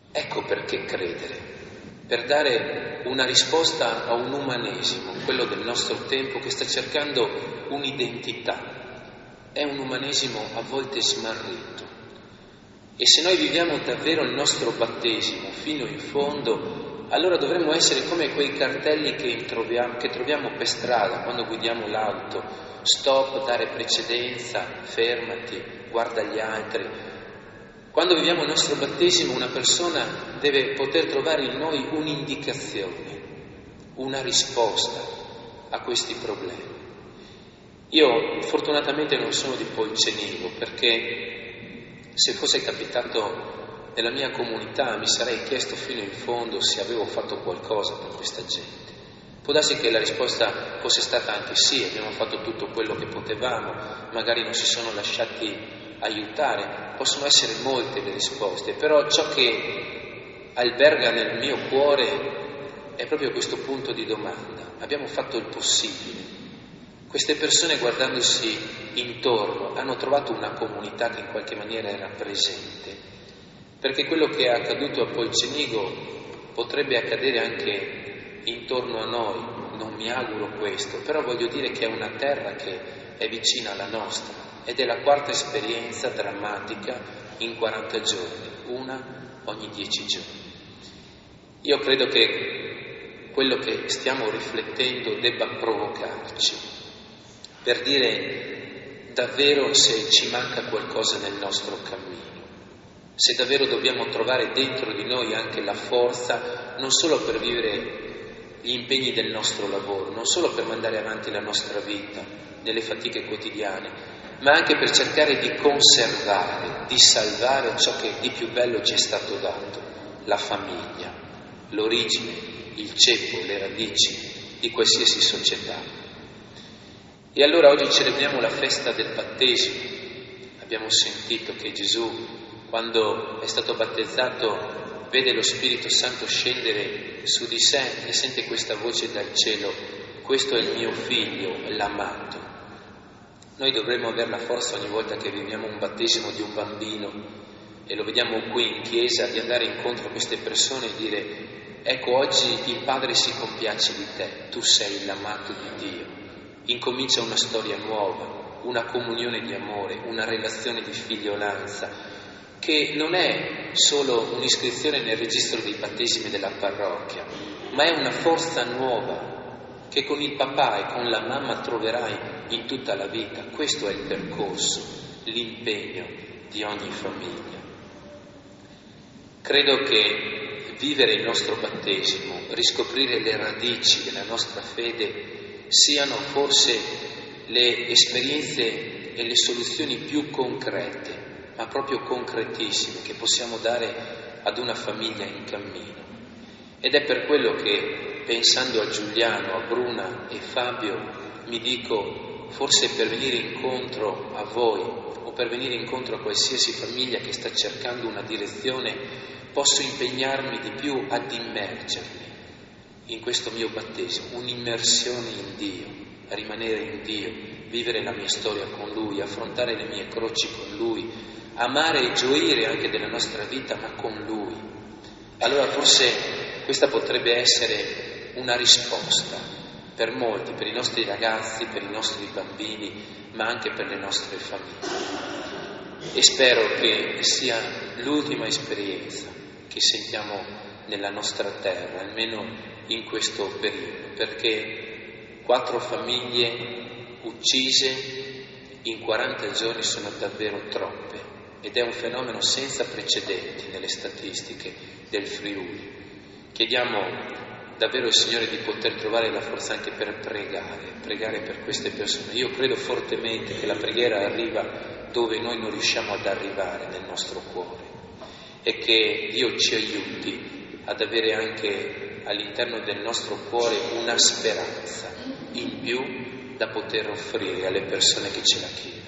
Ecco perché credere, per dare una risposta a un umanesimo, quello del nostro tempo, che sta cercando un'identità. È un umanesimo a volte smarrito. E se noi viviamo davvero il nostro battesimo fino in fondo, allora dovremmo essere come quei cartelli che troviamo per strada quando guidiamo l'auto: stop, dare precedenza, fermati, guarda gli altri. Quando viviamo il nostro battesimo, una persona deve poter trovare in noi un'indicazione, una risposta a questi problemi. Io fortunatamente non sono di Polcenigo, perché se fosse capitato nella mia comunità mi sarei chiesto fino in fondo se avevo fatto qualcosa per questa gente. Può darsi che la risposta fosse stata anche sì, abbiamo fatto tutto quello che potevamo, magari non si sono lasciati aiutare, possono essere molte le risposte, però ciò che alberga nel mio cuore è proprio questo punto di domanda: abbiamo fatto il possibile? Queste persone, guardandosi intorno, hanno trovato una comunità che in qualche maniera era presente, perché quello che è accaduto a Polcenigo potrebbe accadere anche intorno a noi. Non mi auguro questo, però voglio dire che è una terra che è vicina alla nostra, ed è la quarta esperienza drammatica in 40 giorni, una ogni 10 giorni. Io credo che quello che stiamo riflettendo debba provocarci, per dire davvero se ci manca qualcosa nel nostro cammino, se davvero dobbiamo trovare dentro di noi anche la forza, non solo per vivere gli impegni del nostro lavoro, non solo per mandare avanti la nostra vita nelle fatiche quotidiane, ma anche per cercare di conservare, di salvare ciò che di più bello ci è stato dato: la famiglia, l'origine, il ceppo, le radici di qualsiasi società. E allora oggi celebriamo la festa del battesimo. Abbiamo sentito che Gesù, quando è stato battezzato, vede lo Spirito Santo scendere su di sé e sente questa voce dal cielo: questo è il mio figlio, l'amato. Noi dovremmo avere la forza ogni volta che viviamo un battesimo di un bambino, e lo vediamo qui in chiesa, di andare incontro a queste persone e dire: ecco, oggi il Padre si compiace di te, tu sei l'amato di Dio. Incomincia una storia nuova, una comunione di amore, una relazione di figliolanza, che non è solo un'iscrizione nel registro dei battesimi della parrocchia, ma è una forza nuova che con il papà e con la mamma troverai in tutta la vita. Questo è il percorso, l'impegno di ogni famiglia. Credo che vivere il nostro battesimo, riscoprire le radici della nostra fede, siano forse le esperienze e le soluzioni più concrete, ma proprio concretissime, che possiamo dare ad una famiglia in cammino. Ed è per quello che, pensando a Giuliano, a Bruna e Fabio, mi dico: forse per venire incontro a voi o per venire incontro a qualsiasi famiglia che sta cercando una direzione, posso impegnarmi di più ad immergermi in questo mio battesimo, un'immersione in Dio, a rimanere in Dio, vivere la mia storia con Lui, affrontare le mie croci con Lui, amare e gioire anche della nostra vita, ma con Lui. Allora forse questa potrebbe essere una risposta per molti, per i nostri ragazzi, per i nostri bambini, ma anche per le nostre famiglie. E spero che sia l'ultima esperienza che sentiamo nella nostra terra, almeno in questo periodo, perché 4 famiglie uccise in 40 giorni sono davvero troppe, ed è un fenomeno senza precedenti nelle statistiche del Friuli. Chiediamo davvero al Signore di poter trovare la forza anche per pregare per queste persone. Io credo fortemente che la preghiera arriva dove noi non riusciamo ad arrivare nel nostro cuore, e che Dio ci aiuti ad avere anche all'interno del nostro cuore una speranza in più da poter offrire alle persone che ce la chiedono.